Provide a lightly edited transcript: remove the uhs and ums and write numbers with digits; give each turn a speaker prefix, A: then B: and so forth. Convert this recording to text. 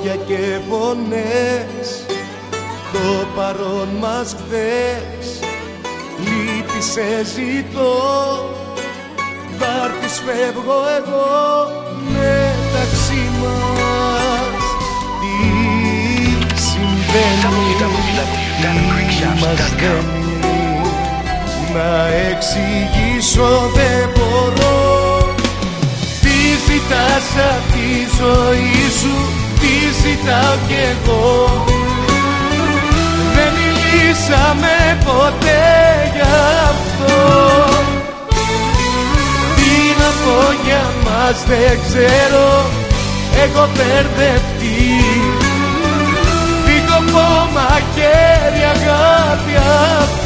A: λόγια και φωνές, το παρόν μας χθες. Λύπη σε ζητώ, θα έρθεις φεύγω εγώ μεταξύ μας. Τι συμβαίνει, τι μας δένει, να εξηγήσω δεν μπορώ. Τι ζητάς απ' τη ζωή σου, τι ζητάω κι εγώ. Δεν μιλήσαμε ποτέ γι' αυτό. Τι να πω για μας δεν ξέρω, έχω μπερδευτεί. Δίχω πόμα χέρι αγάπη